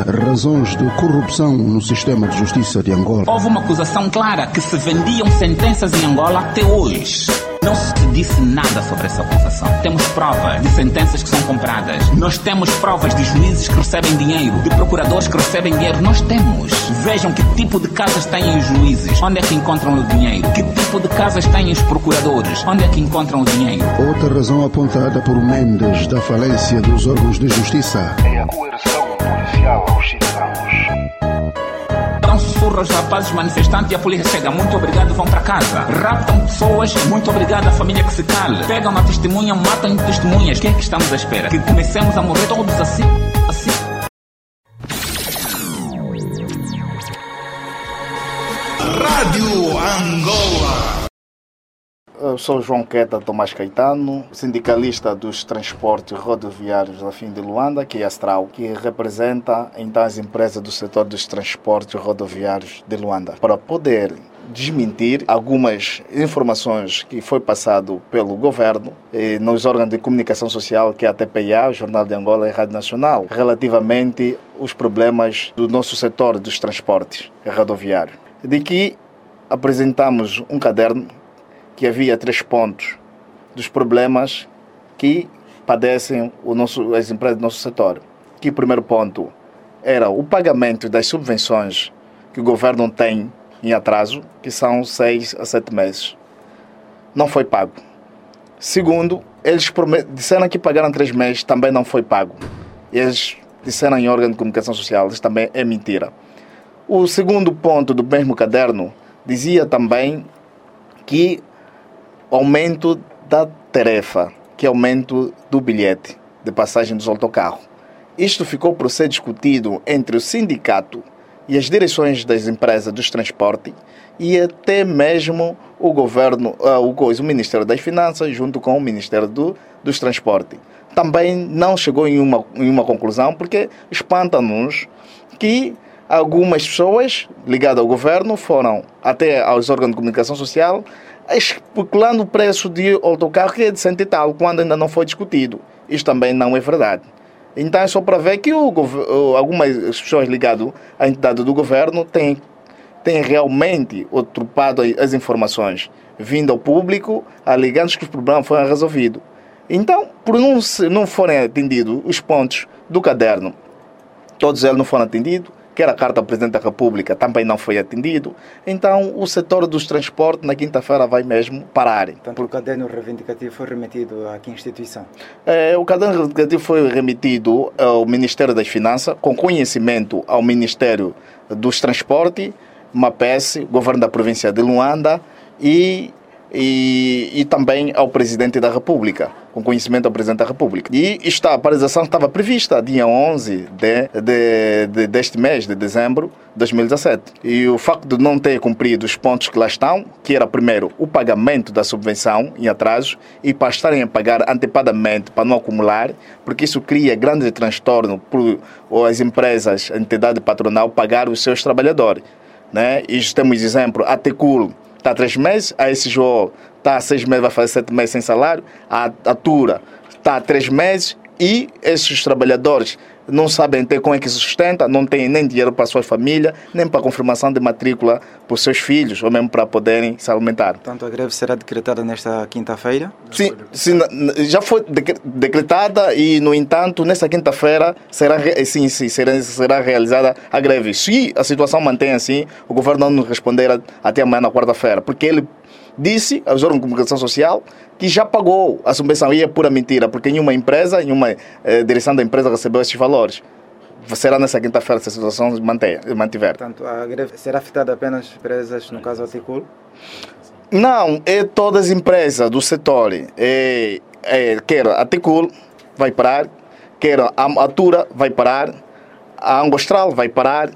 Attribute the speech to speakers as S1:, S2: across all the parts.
S1: razões de corrupção no sistema de justiça de Angola.
S2: Houve uma acusação clara que se vendiam sentenças em Angola até hoje. Não se disse nada sobre essa acusação. Temos provas de sentenças que são compradas. Nós temos provas de juízes que recebem dinheiro, de procuradores que recebem dinheiro. Nós temos. Vejam que tipo de casas têm os juízes. Onde é que encontram o dinheiro? Que tipo de casas têm os procuradores? Onde é que encontram o dinheiro?
S1: Outra razão apontada por Mendes da falência dos órgãos de justiça
S3: é a coerção policial aos cidadãos.
S2: Dão sussurro aos rapazes manifestantes e a polícia chega. Muito obrigado, vão para casa. Raptam pessoas, muito obrigado, a família que se cale. Pegam uma testemunha, matam testemunhas. O que é que estamos à espera? Que comecemos a morrer todos assim?
S4: Rádio Angola.
S5: Eu sou João Queta Tomás Caetano, sindicalista dos transportes rodoviários da FIM de Luanda, que é a Astral, que representa então as empresas do setor dos transportes rodoviários de Luanda, para poder desmentir algumas informações que foi passado pelo governo nos órgãos de comunicação social, que é a TPA, o Jornal de Angola e a Rádio Nacional, relativamente aos problemas do nosso setor dos transportes rodoviários. De que apresentamos um caderno que havia 3 pontos dos problemas que padecem as empresas do nosso setor. Que o primeiro ponto era o pagamento das subvenções que o governo tem em atraso, que são 6 a 7 meses. Não foi pago. Segundo, eles disseram que pagaram 3 meses, também não foi pago. Eles disseram em órgão de comunicação social, isso também é mentira. O segundo ponto do mesmo caderno dizia também que aumento da tarefa, que é aumento do bilhete de passagem dos autocarros. Isto ficou por ser discutido entre o sindicato e as direções das empresas dos transportes e até mesmo o governo, o Ministério das Finanças junto com o Ministério dos Transportes. Também não chegou em uma conclusão, porque espanta-nos que algumas pessoas ligadas ao governo foram até aos órgãos de comunicação social especulando o preço de autocarro, que é de 100 e tal, quando ainda não foi discutido. Isto também não é verdade. Então é só para ver que algumas pessoas ligadas à entidade do governo têm realmente outropado as informações, vindo ao público, alegando que os problemas foram resolvidos. Então, por não forem atendidos os pontos do caderno, todos eles não foram atendidos, quer a carta do Presidente da República também não foi atendido. Então, o setor dos transportes na quinta-feira vai mesmo parar.
S6: Portanto, o caderno reivindicativo foi remetido a que instituição?
S5: O caderno reivindicativo foi remetido ao Ministério das Finanças, com conhecimento ao Ministério dos Transportes, MAPES, Governo da Província de Luanda e também ao Presidente da República, com conhecimento ao Presidente da República. E a paralisação estava prevista dia 11 deste mês de dezembro de 2017. E o facto de não ter cumprido os pontos que lá estão, que era primeiro o pagamento da subvenção em atraso e para estarem a pagar antecipadamente para não acumular, porque isso cria grande transtorno para as empresas, a entidade patronal pagar os seus trabalhadores. Né? E temos exemplo, a Tecul está 3 meses, a SGO está 6 meses, vai fazer 7 meses sem salário, a Tura está 3 meses e esses trabalhadores não sabem ter como é que se sustenta, não têm nem dinheiro para a sua família, nem para a confirmação de matrícula para os seus filhos, ou mesmo para poderem se alimentar.
S6: Portanto, a greve será decretada nesta quinta-feira?
S5: Sim, já foi decretada e, no entanto, nesta quinta-feira será realizada a greve. Se a situação mantém assim, o governo não nos responderá até amanhã na quarta-feira, porque ele disse aos órgãos de comunicação social que já pagou a subvenção, e é pura mentira, porque nenhuma empresa, nenhuma direção da empresa recebeu esses valores. Será nessa quinta-feira se a situação se mantiver.
S6: Portanto, a greve será afetada apenas empresas, no caso a Ticul?
S5: Não, é todas as empresas do setor. Quer a Ticul vai parar, quer a Tura vai parar, a Angostral vai parar,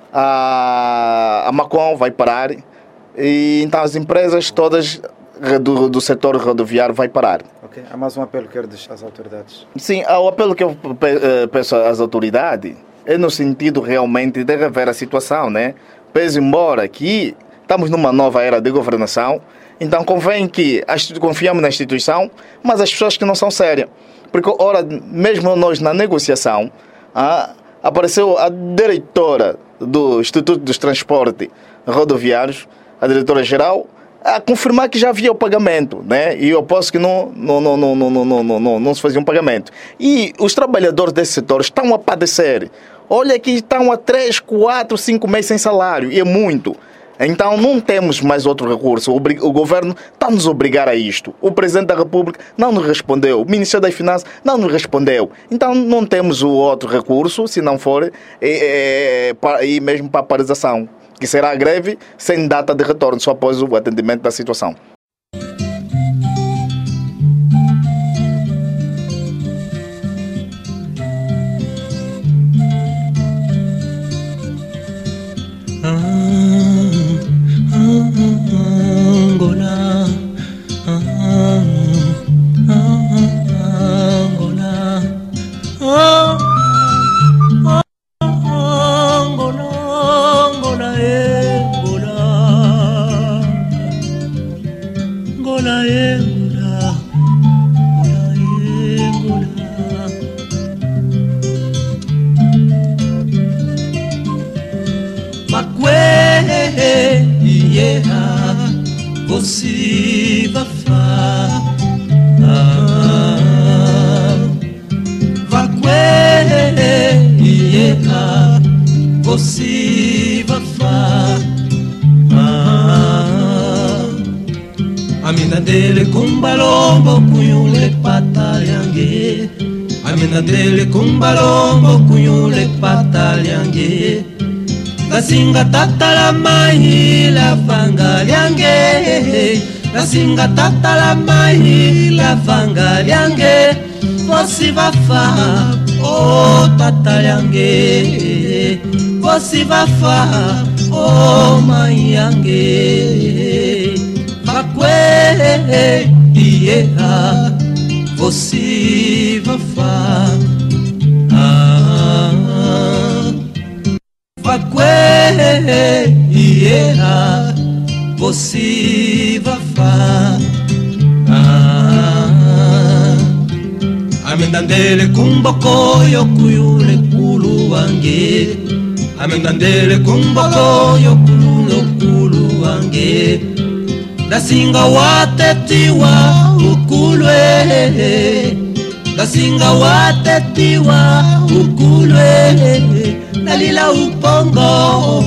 S5: a Macon vai parar. E então as empresas todas do setor rodoviário vai parar.
S6: Ok. Há mais um apelo que quero às autoridades?
S5: Sim, o apelo que eu peço às autoridades é no sentido realmente de rever a situação, né? Pese embora que estamos numa nova era de governação, então convém que confiamos na instituição, mas as pessoas que não são sérias. Porque, ora, mesmo nós na negociação, apareceu a diretora do Instituto dos Transportes Rodoviários, a diretora-geral, a confirmar que já havia o pagamento, né? E eu posso que não se fazia um pagamento. E os trabalhadores desse setor estão a padecer. Olha que estão há 3, 4, 5 meses sem salário, e é muito. Então não temos mais outro recurso. O governo está a nos obrigar a isto. O Presidente da República não nos respondeu. O Ministério das Finanças não nos respondeu. Então não temos o outro recurso, se não for ir mesmo para a paralisação, que será a greve sem data de retorno, só após o atendimento da situação.
S7: Amina dele kumbalombo kunyule patalyange, amina dele kumbalombo kunyule patalyange, gasinga tatala mai la vanga lyange, gasinga tatala mai la vanga lyange, vosi vafa o tatalyange, vosi vafa o mai yange, vakwe iyeha vosi vafa vakwe iyeha vosi vafa amendandele kumbokoyo kuyule kulu wange, amendandele kumbokoyo kulu wange, dasinga watetiwa ukulwe, dasinga watetiwa ukulwe, nalila upongo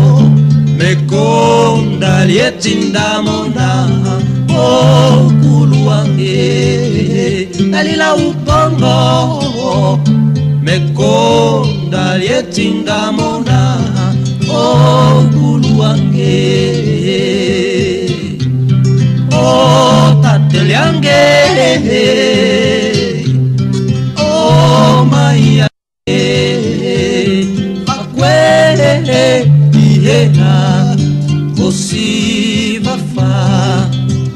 S7: mekonda lietinda mona okulu wange, nalila upongo mekonda lietinda mona okulu wange. Oh, tatalyange, oh, maya, vakwele, iyeha, vosi vafa,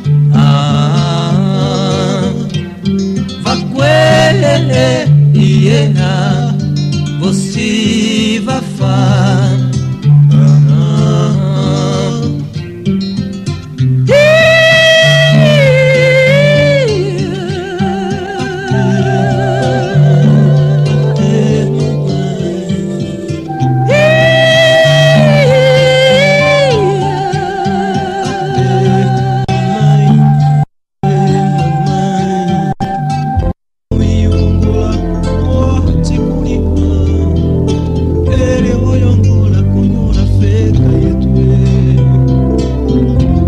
S7: vakwele, iyeha, vosi vafa.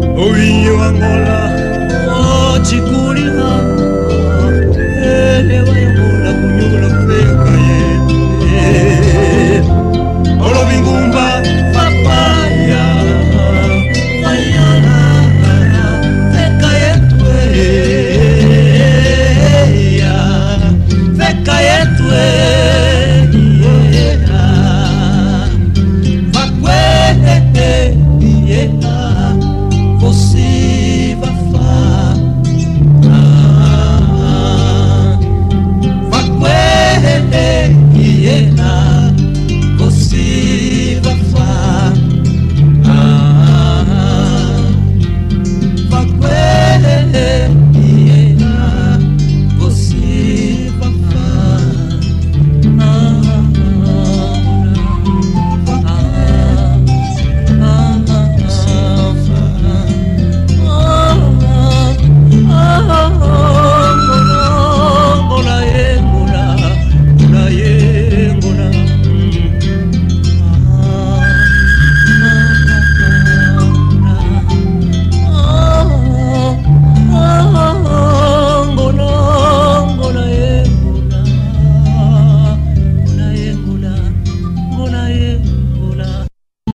S7: Angola, oh, Chikurina,